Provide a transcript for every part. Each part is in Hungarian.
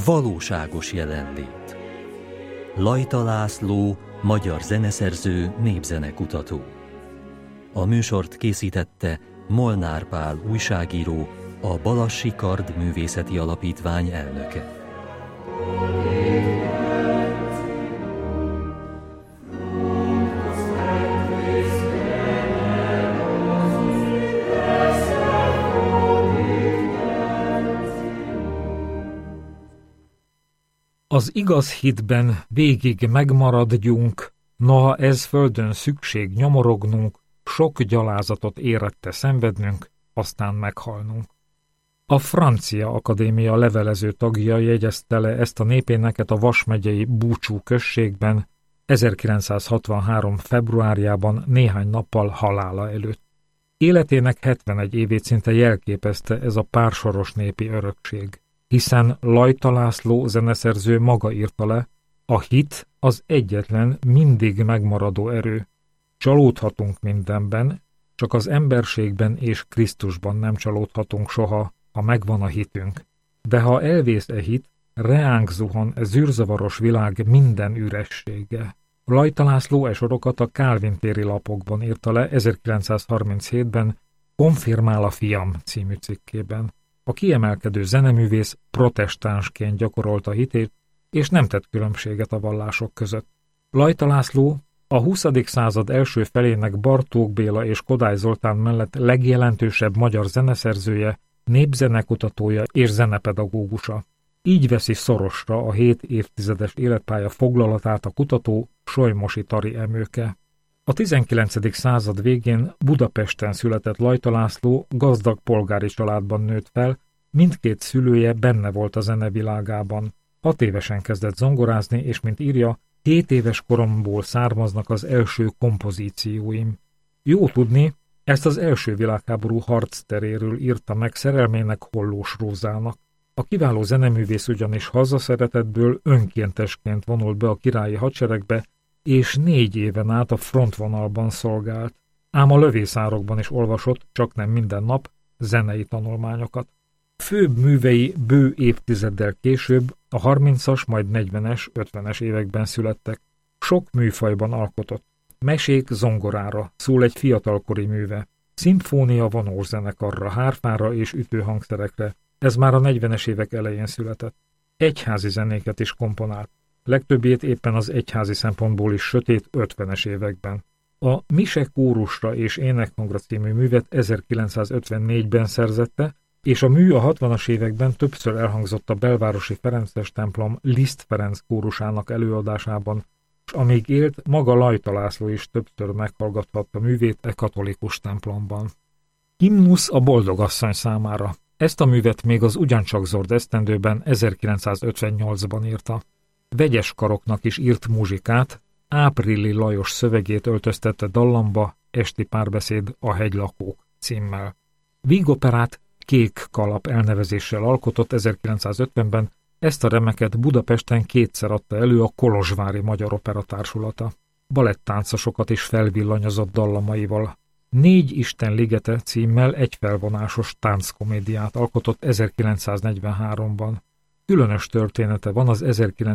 valóságos jelenlét. Lajta László, magyar zeneszerző, népzenekutató. A műsort készítette Molnár Pál újságíró, a Balassi Kard Művészeti Alapítvány elnöke. Az igaz hitben végig megmaradjunk, noha ez földön szükség nyomorognunk, sok gyalázatot érette szenvednünk, aztán meghalnunk. A Francia Akadémia levelező tagja jegyezte le ezt a népéneket a Vas megyei Búcsú községben 1963. februárjában néhány nappal halála előtt. Életének 71 évét szinte jelképezte ez a pársoros népi örökség, hiszen Lajta László zeneszerző maga írta le, a hit az egyetlen, mindig megmaradó erő. Csalódhatunk mindenben, csak az emberségben és Krisztusban nem csalódhatunk soha, ha megvan a hitünk. De ha elvész e hit, reánk zuhan e zűrzavaros világ minden üressége. Lajta László e sorokat a Kálvin téri lapokban írta le 1937-ben Konfirmál a fiam című cikkében. A kiemelkedő zeneművész protestánsként gyakorolta hitét, és nem tett különbséget a vallások között. Lajta László a 20. század első felének Bartók Béla és Kodály Zoltán mellett legjelentősebb magyar zeneszerzője, népzenekutatója és zenepedagógusa. Így veszi szorosra a 7 évtizedes életpálya foglalatát a kutató Solymosi Tari Emőke. A 19. század végén Budapesten született Lajta László gazdag polgári családban nőtt fel, mindkét szülője benne volt a zenevilágában. 6 évesen kezdett zongorázni, és mint írja, 7 éves koromból származnak az első kompozícióim. Jó tudni, ezt az első világháború harcteréről írta meg szerelmének Hollós Rózának. A kiváló zeneművész ugyanis hazaszeretetből önkéntesként vonult be a királyi hadseregbe, és 4 éven át a frontvonalban szolgált, ám a lövészárokban is olvasott, csak nem minden nap, zenei tanulmányokat. Főbb művei bő évtizeddel később, a 30-as, majd 40-es, 50-es években születtek. Sok műfajban alkotott. Mesék zongorára szól egy fiatalkori műve. Szimfónia vonószenekarra, hárfára és ütőhangszerekre. Ez már a 40-es évek elején született. Egyházi zenéket is komponált. Legtöbbjét éppen az egyházi szempontból is sötét 50-es években. A Mise kórusra és énekhangra című művet 1954-ben szerzette, és a mű a 60-as években többször elhangzott a belvárosi ferences templom Liszt Ferenc kórusának előadásában, és amíg élt, maga Lajta László is többször meghallgathatta művét e katolikus templomban. Himnusz a boldogasszony számára. Ezt a művet még az ugyancsak zord esztendőben 1958-ban írta. Vegyes karoknak is írt muzsikát, Áprili Lajos szövegét öltöztette dallamba, Esti párbeszéd a hegylakók címmel. Vígoperát Kék kalap elnevezéssel alkotott 1950-ben, ezt a remeket Budapesten 2-szer adta elő a Kolozsvári Magyar Opera Társulata. Balettáncosokat is felvillanyozott dallamaival. 4 Isten ligete címmel egy felvonásos tánckomédiát alkotott 1943-ban. Különös története van az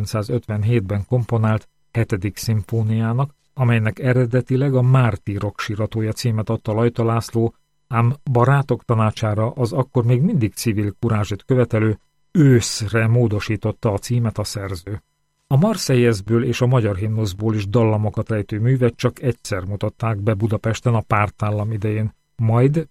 1957-ben komponált 7. szimfóniának, amelynek eredetileg a Mártírok síratója címet adta Lajta László, ám barátok tanácsára az akkor még mindig civil kurázsit követelő Őszre módosította a címet a szerző. A Marseillesből és a magyar himnuszból is dallamokat rejtő művet csak egyszer mutatták be Budapesten a pártállam idején, majd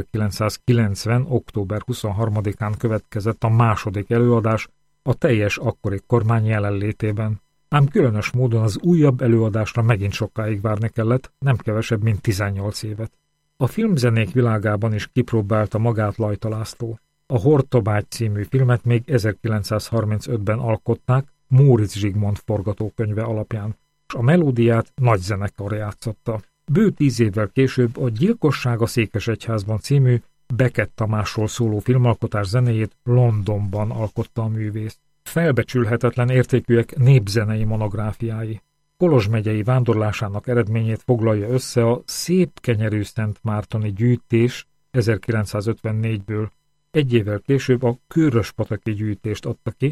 1990. október 23-án következett a második előadás a teljes akkori kormány jelenlétében. Ám különös módon az újabb előadásra megint sokáig várni kellett, nem kevesebb, mint 18 évet. A filmzenék világában is kipróbálta magát Lajta László. A Hortobágy című filmet még 1935-ben alkották Móricz Zsigmond forgatókönyve alapján, és a melódiát nagy zenekar játszotta. Bő 10 évvel később a Gyilkosság a Székesegyházban című Beckett Tamásról szóló filmalkotás zenéjét Londonban alkotta a művész. Felbecsülhetetlen értékűek népzenei monográfiái. Kolozs megyei vándorlásának eredményét foglalja össze a Szép kenyerű Szent Mártoni gyűjtés 1954-ből. Egy évvel később a Kőröspataki gyűjtést adta ki,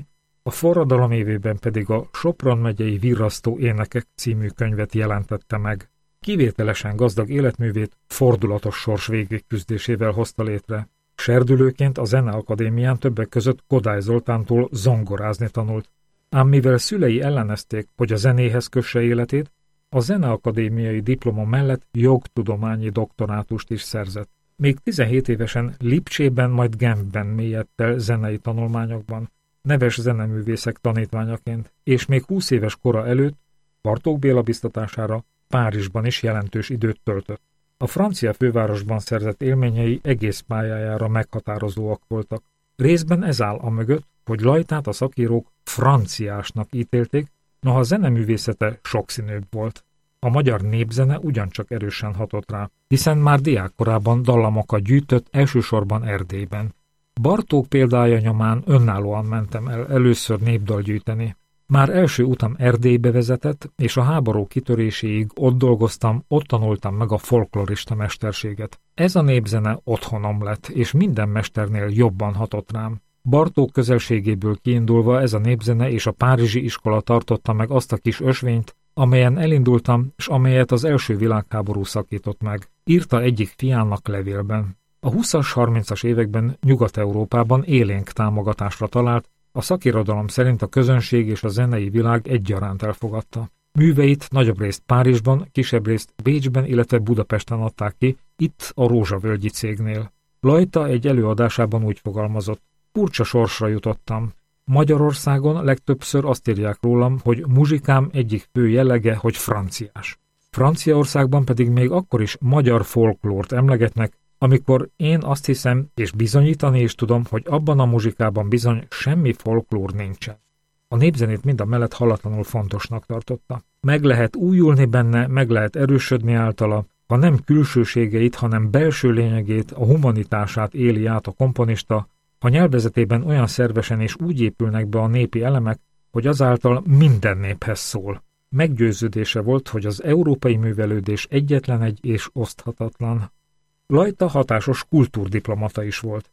A forradalom évében pedig a Sopron megyei Virrasztó énekek című könyvet jelentette meg. Kivételesen gazdag életművét fordulatos sors végigküzdésével hozta létre. Serdülőként a Zeneakadémián többek között Kodály Zoltántól zongorázni tanult. Ám mivel szülei ellenezték, hogy a zenéhez kösse életét, a zeneakadémiai diploma mellett jogtudományi doktorátust is szerzett. Még 17 évesen Lipcsében, majd Genfben mélyedt el zenei tanulmányokban, neves zeneművészek tanítványaként, és még 20 éves kora előtt Bartók Béla biztatására Párizsban is jelentős időt töltött. A francia fővárosban szerzett élményei egész pályájára meghatározóak voltak. Részben ez áll amögött, hogy Lajtát a szakírók franciásnak ítélték, noha a zeneművészete sokszínűbb volt. A magyar népzene ugyancsak erősen hatott rá, hiszen már diákkorában dallamokat gyűjtött, elsősorban Erdélyben. Bartók példája nyomán önállóan mentem el először népdal gyűjteni. Már első utam Erdélybe vezetett, és a háború kitöréséig ott dolgoztam, ott tanultam meg a folklorista mesterséget. Ez a népzene otthonom lett, és minden mesternél jobban hatott rám. Bartók közelségéből kiindulva ez a népzene és a párizsi iskola tartotta meg azt a kis ösvényt, amelyen elindultam, és amelyet az első világháború szakított meg. Írta egyik fiának levélben. A 20-as, 30-as években Nyugat-Európában élénk támogatásra talált, a szakirodalom szerint a közönség és a zenei világ egyaránt elfogadta. Műveit nagyobb részt Párizsban, kisebb részt Bécsben, illetve Budapesten adták ki, itt a Rózsavölgyi cégnél. Lajta egy előadásában úgy fogalmazott: furcsa sorsra jutottam. Magyarországon legtöbbször azt írják rólam, hogy muzsikám egyik fő jellege, hogy franciás. Franciaországban pedig még akkor is magyar folklórt emlegetnek, amikor én azt hiszem, és bizonyítani is tudom, hogy abban a muzsikában bizony semmi folklór nincsen. A népzenét mindamellett hallatlanul fontosnak tartotta. Meg lehet újulni benne, meg lehet erősödni általa, ha nem külsőségeit, hanem belső lényegét, a humanitását éli át a komponista, ha nyelvezetében olyan szervesen és úgy épülnek be a népi elemek, hogy azáltal minden néphez szól. Meggyőződése volt, hogy az európai művelődés egyetlen egy és oszthatatlan. Lajta hatásos kultúrdiplomata is volt.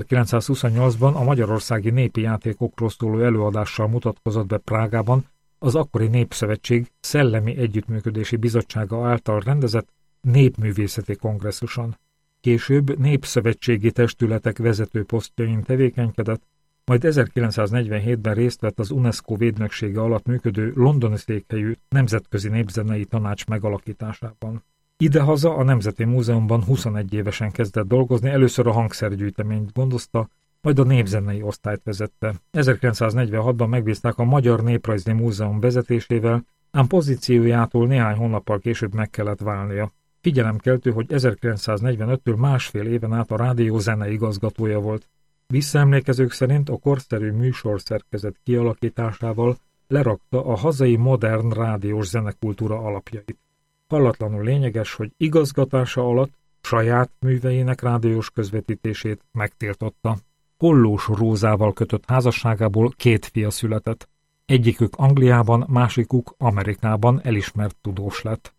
1928-ban a magyarországi népi játékokról szóló előadással mutatkozott be Prágában az akkori Népszövetség Szellemi Együttműködési Bizottsága által rendezett népművészeti kongresszuson. Később népszövetségi testületek vezető posztjain tevékenykedett, majd 1947-ben részt vett az UNESCO védnöksége alatt működő londoni székhelyű Nemzetközi Népzenei Tanács megalakításában. Idehaza a Nemzeti Múzeumban 21 évesen kezdett dolgozni, először a hangszergyűjteményt gondozta, majd a népzenei osztályt vezette. 1946-ban megbízták a Magyar Néprajzi Múzeum vezetésével, ám pozíciójától néhány hónappal később meg kellett válnia. Figyelemkeltő, hogy 1945-től másfél éven át a rádió zenei igazgatója volt. Visszaemlékezők szerint a korszerű műsorszerkezet kialakításával lerakta a hazai modern rádiós zenekultúra alapjait. Hallatlanul lényeges, hogy igazgatása alatt saját műveinek rádiós közvetítését megtiltotta. Hollós Rózával kötött házasságából 2 fia született. Egyikük Angliában, másikuk Amerikában elismert tudós lett.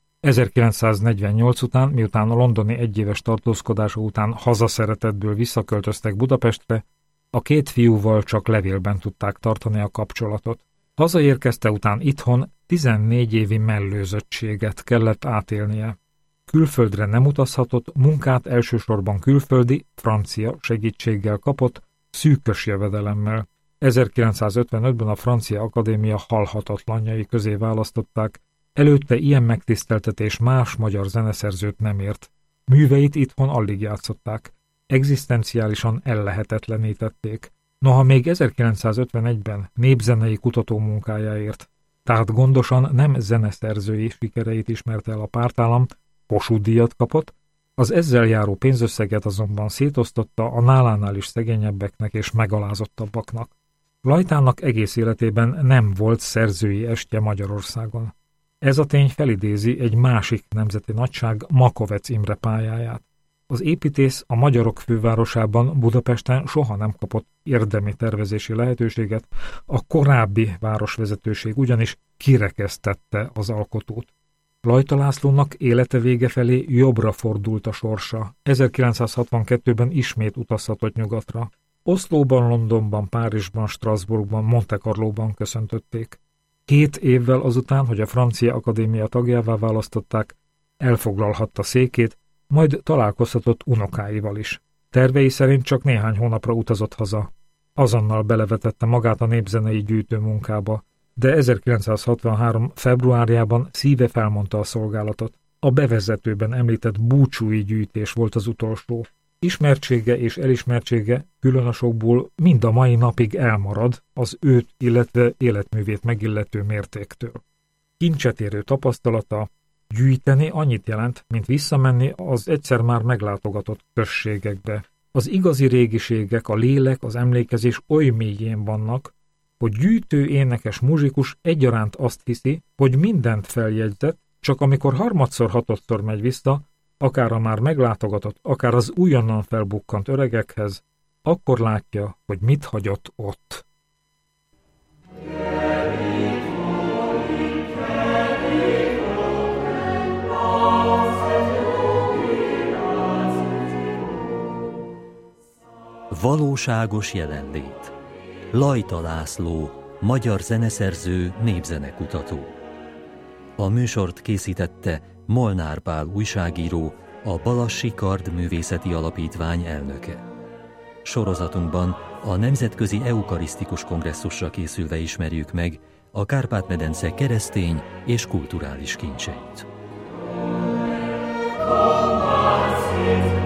1948 után, miután a londoni egyéves tartózkodása után hazaszeretetből visszaköltöztek Budapestre, a 2 fiúval csak levélben tudták tartani a kapcsolatot. Hazaérkezte után itthon 14 évi mellőzöttséget kellett átélnie. Külföldre nem utazhatott, munkát elsősorban külföldi, francia segítséggel kapott, szűkös jövedelemmel. 1955-ben a Francia Akadémia halhatatlanjai közé választották, előtte ilyen megtiszteltetés más magyar zeneszerzőt nem ért. Műveit itthon alig játszották, egzisztenciálisan ellehetetlenítették. Noha még 1951-ben népzenei kutatómunkájáért, tehát gondosan nem zeneszerzői sikereit ismerte el a pártállam, Kossuth-díjat kapott, az ezzel járó pénzösszeget azonban szétosztotta a nálánál is szegényebbeknek és megalázottabbaknak. Lajtának egész életében nem volt szerzői estje Magyarországon. Ez a tény felidézi egy másik nemzeti nagyság, Makovecz Imre pályáját. Az építész a magyarok fővárosában, Budapesten soha nem kapott érdemi tervezési lehetőséget, a korábbi városvezetőség ugyanis kirekesztette az alkotót. Lajta Lászlónak élete vége felé jobbra fordult a sorsa. 1962-ben ismét utazhatott nyugatra. Oszlóban, Londonban, Párizsban, Strasbourgban, Monte Carlóban köszöntötték. 2 évvel azután, hogy a Francia Akadémia tagjává választották, elfoglalhatta székét, majd találkozhatott unokáival is. Tervei szerint csak néhány hónapra utazott haza. Azonnal belevetette magát a népzenei gyűjtő munkába, de 1963. februárjában szíve felmondta a szolgálatot. A bevezetőben említett búcsúi gyűjtés volt az utolsó. Ismertsége és elismertsége különösokból mind a mai napig elmarad az őt, illetve életművét megillető mértéktől. Kincset érő tapasztalata, gyűjteni annyit jelent, mint visszamenni az egyszer már meglátogatott községekbe. Az igazi régiségek, a lélek, az emlékezés oly mélyén vannak, hogy gyűjtő, énekes, muzsikus egyaránt azt hiszi, hogy mindent feljegyzett, csak amikor harmadszor, hatodszor megy vissza, akár a már meglátogatott, akár az újonnan felbukkant öregekhez, akkor látja, hogy mit hagyott ott. Valóságos jelenlét. Lajta László, magyar zeneszerző, népzenekutató. A műsort készítette Molnár Pál újságíró, a Balassi Kard Művészeti Alapítvány elnöke. Sorozatunkban a Nemzetközi Eukarisztikus Kongresszusra készülve ismerjük meg a Kárpát-medence keresztény és kulturális kincseit.